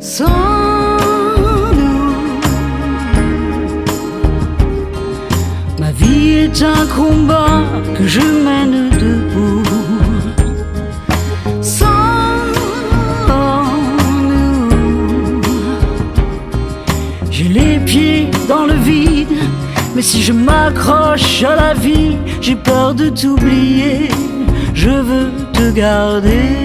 Sans nous, ma vie est un combat que je mène debout. Sans nous, j'ai les pieds dans le vide, mais si je m'accroche à la vie, j'ai peur de t'oublier. Je veux te garder.